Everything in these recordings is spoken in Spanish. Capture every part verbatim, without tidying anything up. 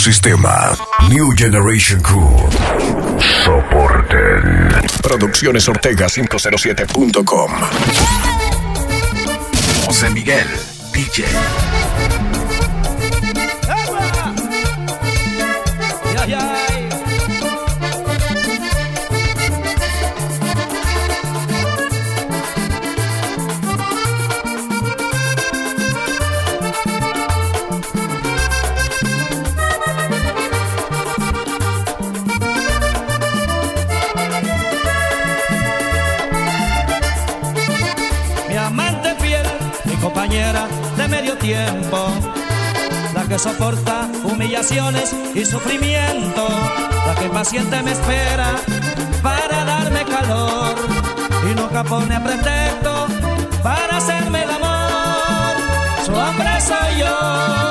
sistema. New Generation Crew. Soporten. Producciones Ortega cinco cero siete punto com. José Miguel, D J. De medio tiempo, la que soporta humillaciones y sufrimiento, la que paciente me espera para darme calor y nunca pone pretexto para hacerme el amor. Su hombre soy yo.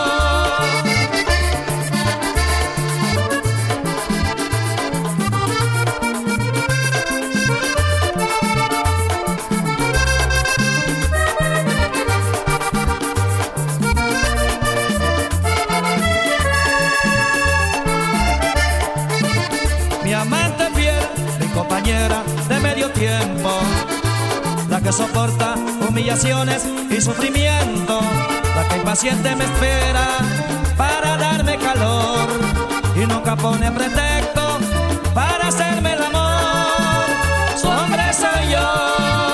De medio tiempo, la que soporta humillaciones y sufrimiento, la que impaciente me espera para darme calor y nunca pone pretexto para hacerme el amor. Su hombre soy yo.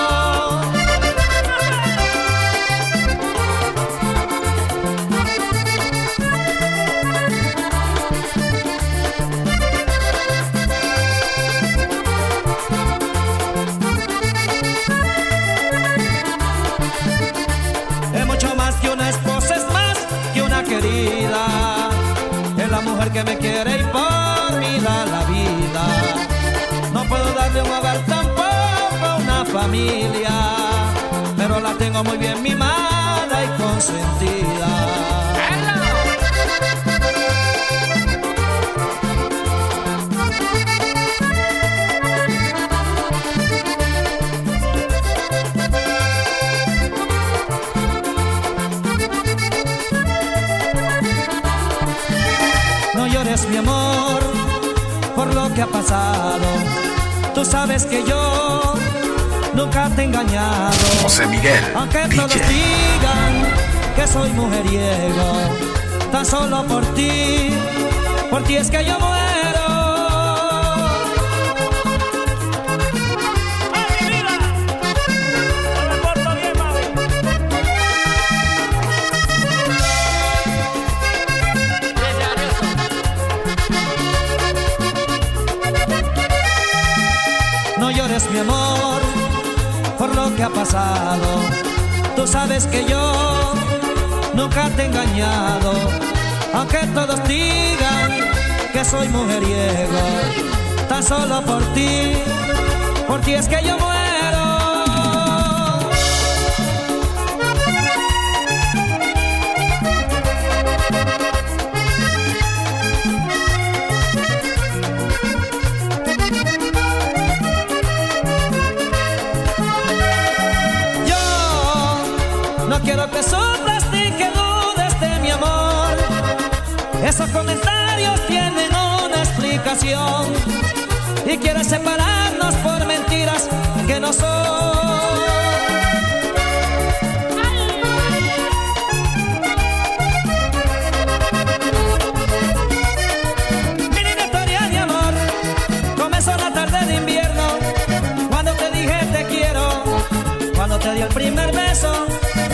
Querida, es la mujer que me quiere y por mí da la vida. No puedo darle un hogar, tampoco una familia, pero la tengo muy bien mimada y consentida. Mi amor, por lo que ha pasado, tú sabes que yo nunca te he engañado. José Miguel, aunque D J. Todos digan que soy mujeriego, tan solo por ti, por ti es que yo muero. Mi amor, por lo que ha pasado, tú sabes que yo nunca te he engañado, aunque todos digan que soy mujeriego, tan solo por ti, por ti es que yo muero. Quiero que sufras ni que dudes de mi amor. Esos comentarios tienen una explicación y quieres separarnos por mentiras que no son. Mi linda historia de amor comenzó la tarde de invierno, cuando te dije te quiero, cuando te di el primer beso.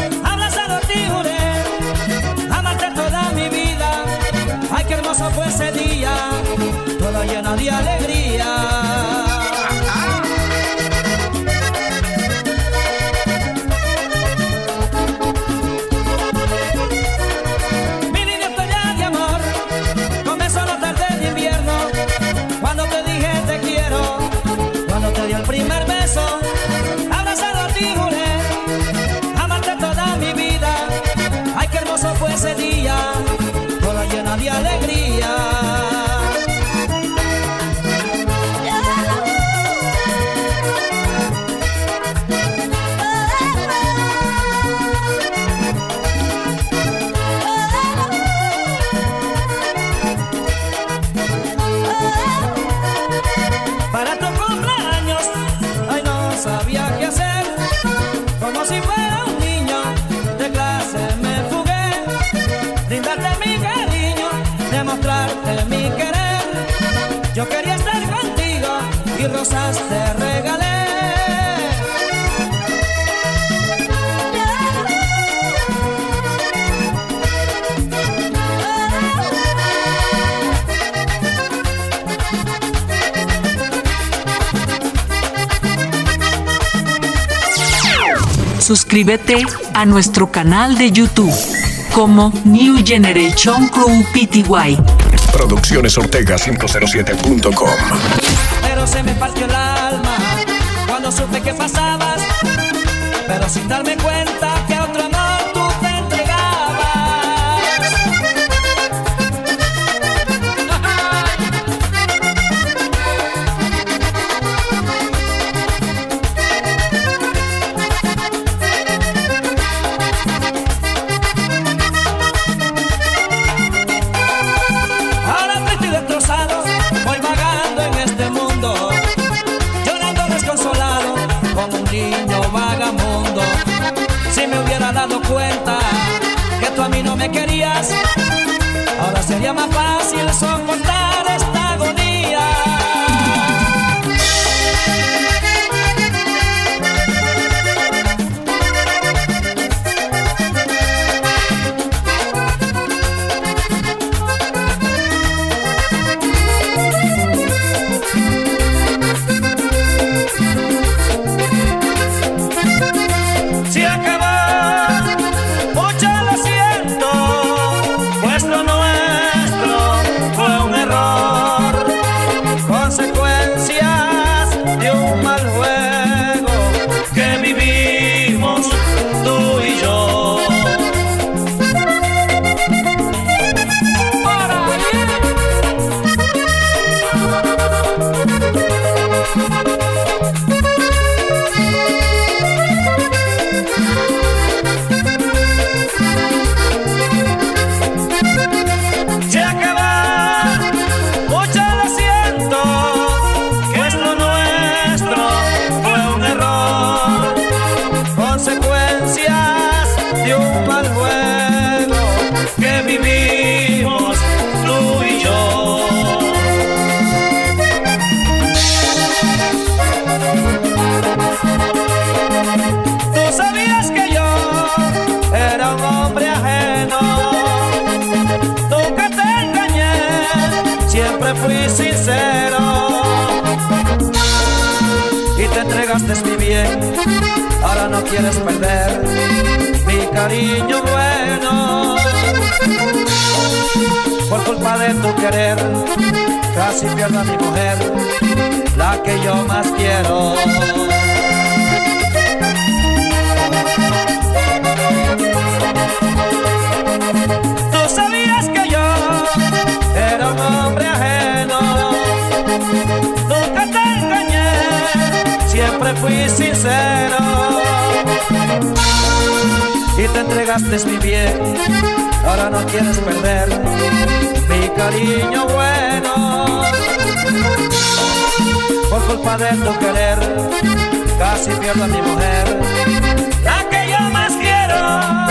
Amarte toda mi vida, ay qué hermoso fue ese día, todo lleno de alegría. darte mi cariño, demostrarte mi querer. Yo quería estar contigo y rosas te regalé. Suscríbete a nuestro canal de YouTube como New Generation Crew P T Y. Producciones Ortega cinco cero siete punto com. Pero se me partió el alma cuando supe que pasabas, pero sin darme cuenta que a otro amor tú te entregabas. Ahora triste y destrozado voy vagando en este mundo, llorando desconsolado como un niño vagamundo. Si me hubiera dado cuenta que tú a mí no me querías, ahora sería más fácil soportar esta agonía. Si acaba, mucho lo siento, pues lo nuestro fue un error, consecuencias de un mal juego que vivimos tú y yo. Por ahí. Se acaba, mucho lo siento, que esto nuestro fue un error, consecuencias de un mal juego que vivimos tú y yo. Tú sabías que yo era un hombre ajeno, nunca te engañé, siempre fui sincero, y te entregaste mi bien. Ahora no quieres perder mi cariño bueno, por culpa de tu querer casi pierdo a mi mujer, la que yo más quiero. Tú sabías que yo era un hombre ajeno, nunca te engañé, siempre fui sincero, y te entregaste mi bien. Ahora no quieres perder mi cariño bueno, por culpa de tu querer casi pierdo a mi mujer, la que yo más quiero.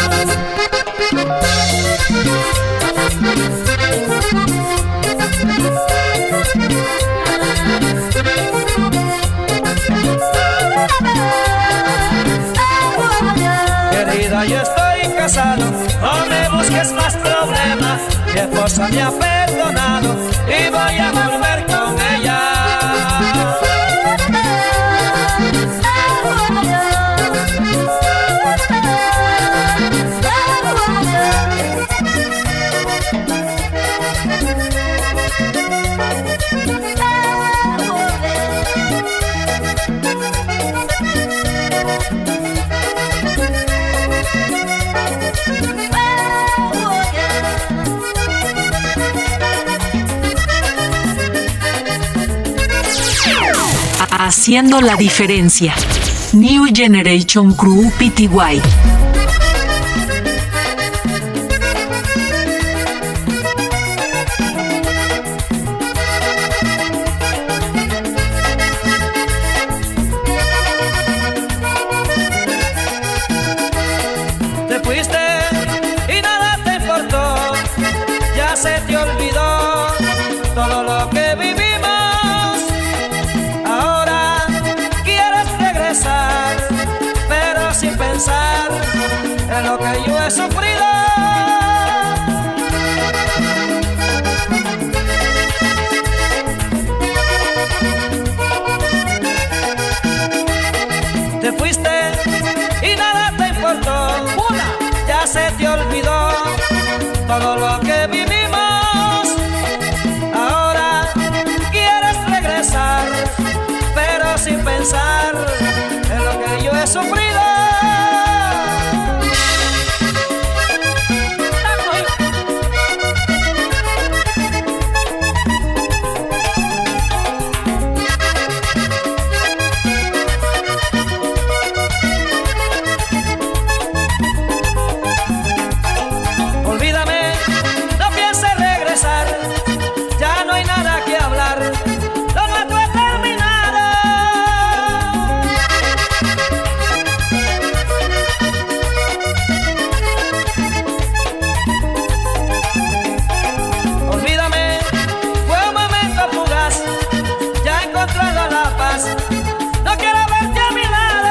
Querida, yo estoy casado, no me busques más problemas. Mi esposa me ha perdonado y voy a volver con ella. Haciendo la diferencia. New Generation Crew P T Y. Te fuiste y nada te importó, he sufrido. Te fuiste y nada te importó. Una, ya se te olvidó todo lo que vivimos. Ahora quieres regresar, pero sin pensar en lo que yo he sufrido. Olvídame, no pienses regresar, ya no hay nada que hablar, lo nuestro es terminado. Olvídame, fue un momento fugaz, ya he encontrado la paz, no quiero verte a mi lado.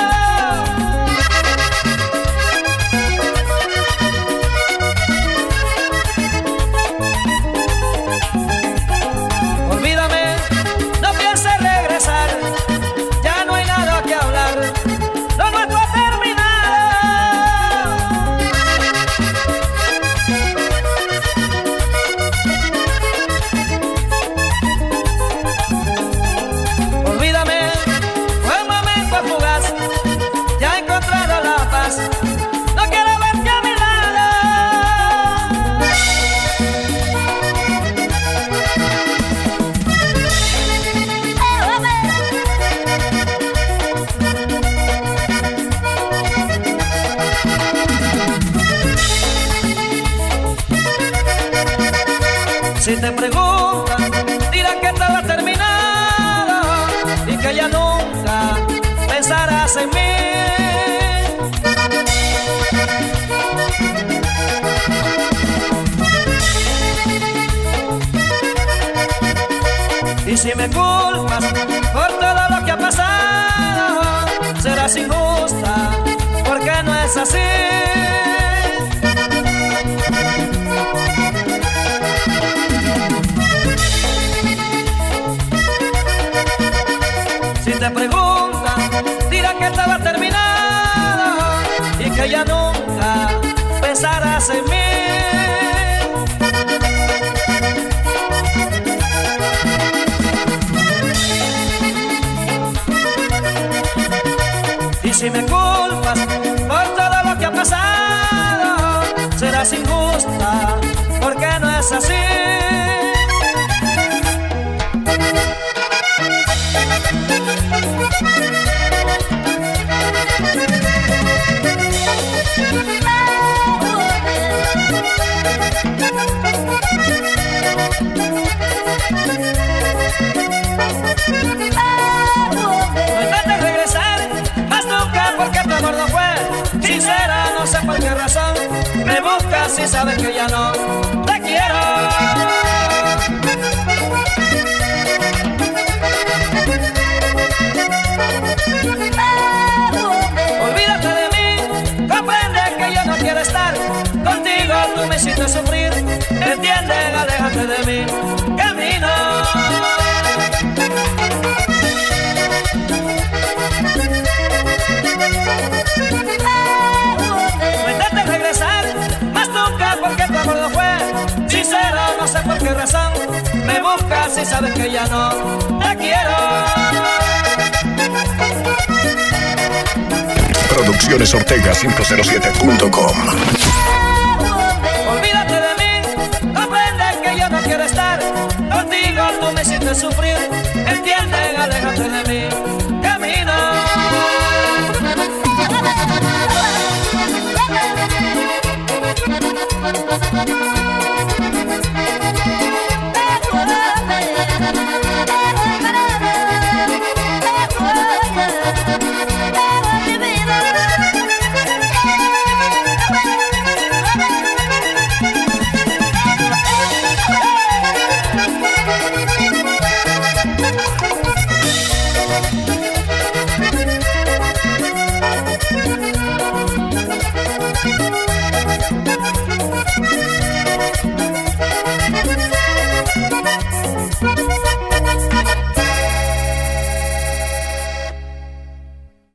Olvídame, no pienses regresar, ya no hay nada que hablar, lo nuestro ha terminado. Olvídame, fue un momento fugaz, ya he encontrado la paz, no quiero verte a mi lado. Si te preguntan, dirán que todo ha terminado y que ya nunca pensarás en mí. Y si me culpas por todo lo que ha pasado, serás injusta, porque no es así. Si te preguntan, dirán que todo ha terminado y que ya nunca pensarás en mí. Y si me culpas por todo lo que ha pasado, serás injusta, porque no es así. No intentes regresar, más nunca, porque tu amor no fue sincera, no sé por qué razón me buscas y sabes que ya no te quiero. Olvídate de mí, comprende que yo no quiero estar contigo, tú me hiciste sufrir, entiende, aléjate de mí, camino. No intentes regresar, más nunca, porque tu amor no fue sincero, no sé por qué razón me buscas y sabes que ya no te quiero. Producciones Ortega cinco cero siete punto com. Olvídate de mí, comprende que yo no quiero estar contigo, tú me hiciste sufrir, entiende, aléjate de mí, camino.